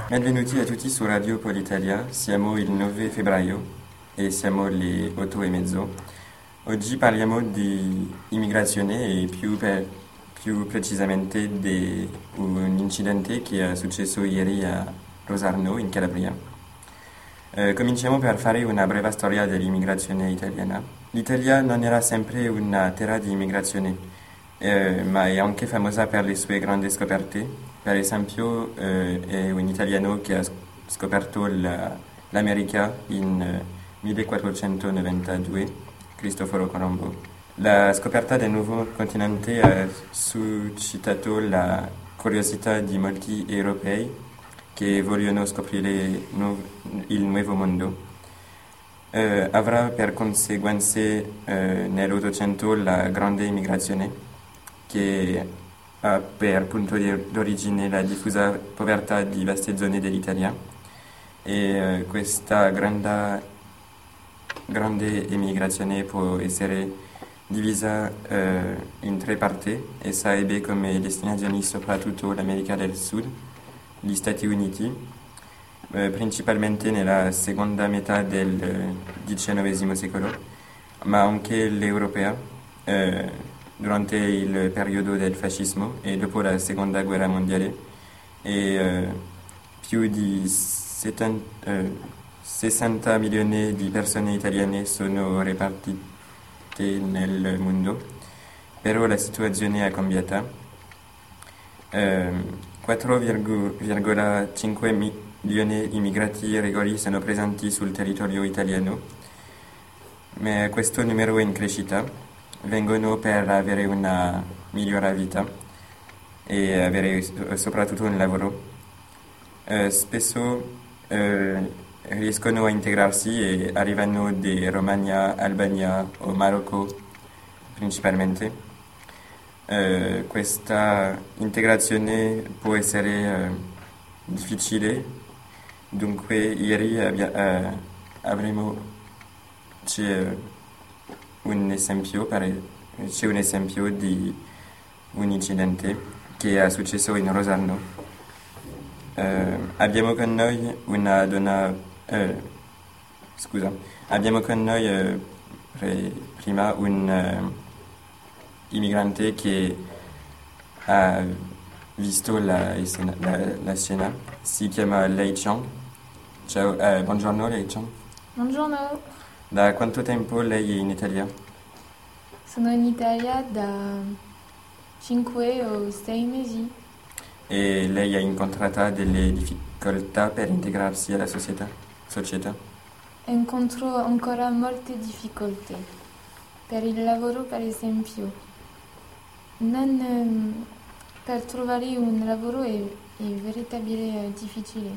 Benvenuti a tutti su Radio Politalia, siamo il 9 febbraio e siamo le 8:30. Oggi parliamo di immigrazione e più precisamente di un incidente che è successo ieri a Rosarno in Calabria. Cominciamo per fare una breve storia dell'immigrazione italiana. L'Italia non era sempre una terra di immigrazione, ma è anche famosa per le sue grandi scoperte. Per esempio, è un italiano che ha scoperto l'America in 1492, Cristoforo Colombo. La scoperta del nuovo continente ha suscitato la curiosità di molti europei che vogliono scoprire il nuovo mondo. Avrà per conseguenze nell'Ottocento la grande immigrazione, che ha per punto d'origine la diffusa povertà di vaste zone dell'Italia. E questa grande immigrazione può essere divisa in tre parti. Essa ebbe come destinazioni soprattutto l'America del Sud, gli Stati Uniti, principalmente nella seconda metà del XIX secolo, ma anche l'Europea durante il periodo del fascismo e dopo la seconda guerra mondiale. E più di 60 milioni di persone italiane sono repartite nel mondo, però la situazione è cambiata. 4,5 milioni di immigrati regolari sono presenti sul territorio italiano, ma questo numero è in crescita. Vengono per avere una migliore vita e avere soprattutto un lavoro. Spesso riescono a integrarsi e arrivano da Romania, Albania o Marocco principalmente. Questa integrazione può essere difficile, dunque ieri avremo c'è un esempio, c'è un esempio di un incidente che è successo in Rosarno. Abbiamo con noi una donna, scusa, abbiamo con noi prima un immigrante che ha visto la scena. Si chiama Lei Chang. Ciao, buongiorno Lei Chang. Buongiorno, Da quanto tempo lei è in Italia? sono in Italia da 5 o 6 mesi. E lei ha incontrato delle difficoltà per integrarsi alla società? Incontro ancora molte difficoltà. Per il lavoro, per esempio, non, per trovare un lavoro è veramente difficile.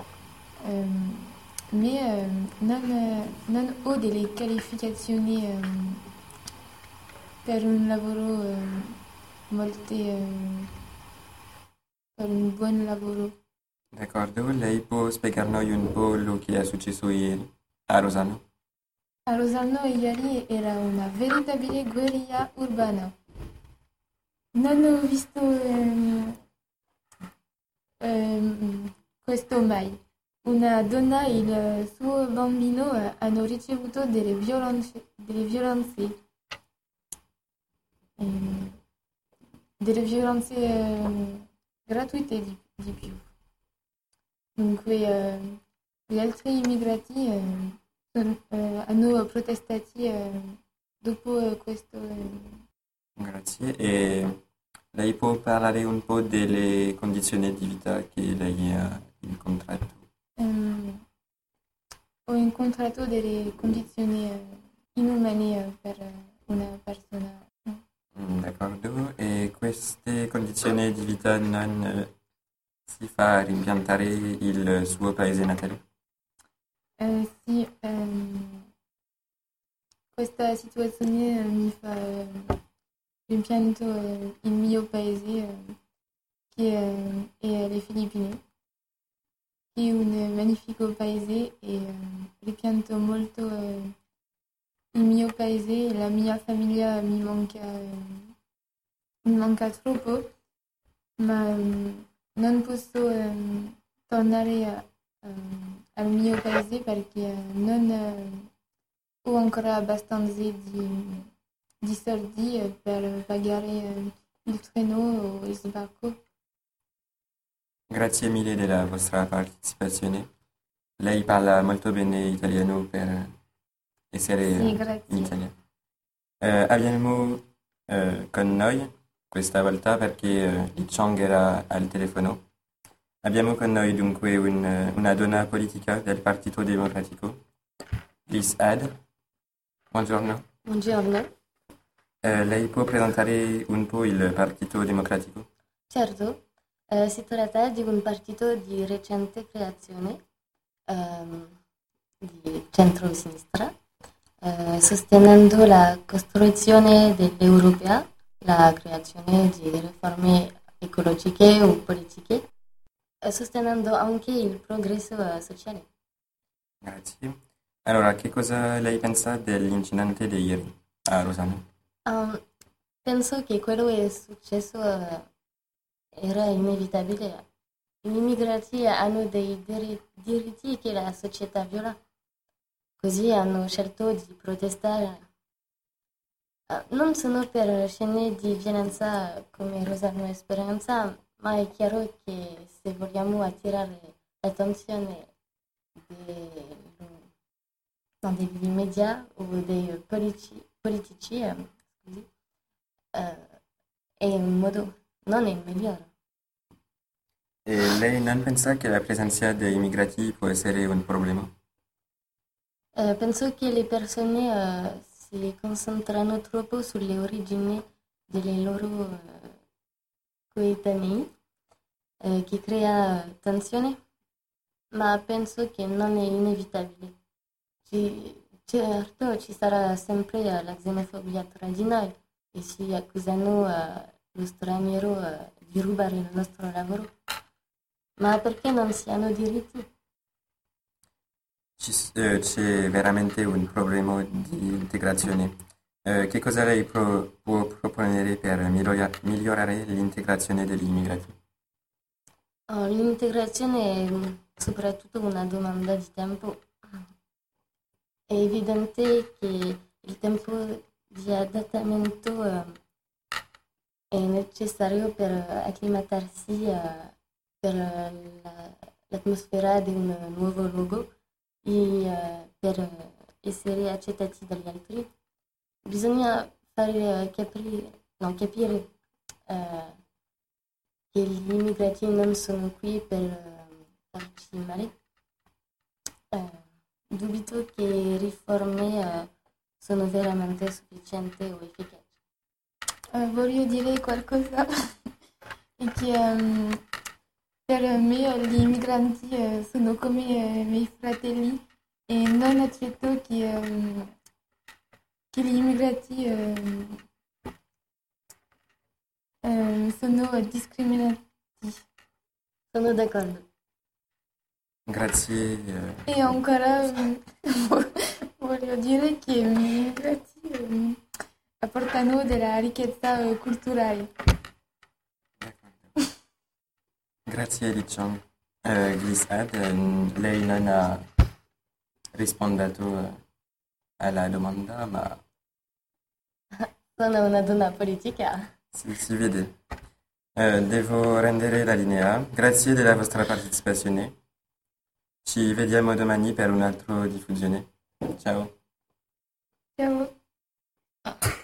Ma non ho delle qualificazioni per un lavoro per un buon lavoro. D'accordo, lei può spiegarmi un po' lo che è successo ieri a Rosano? A Rosarno ieri era una veritabile guerriglia urbana. Non ho visto questo mai. Una donna e il suo bambino hanno ricevuto ehm, delle violenze gratuite di più. Dunque gli altri immigrati hanno protestato dopo questo. Grazie. E lei può parlare un po' delle condizioni di vita che lei ha incontrato? Ho incontrato delle condizioni inumane per una persona. D'accordo. E queste condizioni di vita non si fa rimpiantare il suo paese natale? Sì, questa situazione mi fa rimpianto il mio paese che è le Filippine, che è un magnifico paese e rimpianto molto il mio paese e la mia famiglia mi manca troppo, ma non posso tornare al mio paese perché non ho ancora abbastanza di soldi per pagare il treno o il sbarco. Grazie mille della vostra partecipazione. Lei parla molto bene italiano per essere Sì, in grazie. Italia. Abbiamo con noi questa volta perché Li Chang era al telefono. Abbiamo con noi dunque una donna politica del Partito Democratico, Liz Ad. Buongiorno. Buongiorno. Lei può presentare un po' il Partito Democratico? Certo, si tratta di un partito di recente creazione, di centro-sinistra, sostenendo la costruzione dell'Europea, la creazione di riforme ecologiche o politiche, sostenendo anche il progresso sociale. Grazie. Allora, che cosa lei pensa dell'incidente di ieri a Rosano? Penso che quello che è successo era inevitabile. Gli immigrati hanno dei diritti che la società viola, così hanno scelto di protestare. Non sono per scene di violenza come Rosano Esperanza, ma è chiaro che se vogliamo attirare l'attenzione dei media o dei politici, scusi, è un modo, non è il migliore. E lei non pensa che la presenza dei immigrati può essere un problema? Penso che le persone si concentrano troppo sulle origini delle loro coetanei, che crea tensione, ma penso che non è inevitabile. Certo, ci sarà sempre la xenofobia tra di noi e si accusano lo straniero di rubare il nostro lavoro. Ma perché non si hanno diritti? C'è veramente un problema di integrazione. Che cosa lei può proporre per migliorare l'integrazione degli immigrati? L'integrazione è soprattutto una domanda di tempo. È evidente che il tempo di adattamento è necessario per acclimatarsi per l'atmosfera di un nuovo luogo e per essere accettati dagli altri. Bisogna fare capire che gli immigrati non sono qui per farci male. Dubito che riforme sono veramente sufficienti o efficaci. Voglio dire qualcosa e che per me gli immigranti sono come i miei fratelli e non accetto che gli immigrati sono discriminati. Sono d'accordo. Grazie. E ancora voglio dire che gli immigrati apportano della ricchezza culturale. Grazie Lichang. Glissad, lei non ha risposto alla domanda, ma Sono una donna politica. si vede. Devo rendere la linea. Grazie della vostra partecipazione. Ci vediamo domani per un'altra diffusione. Ciao. Ciao.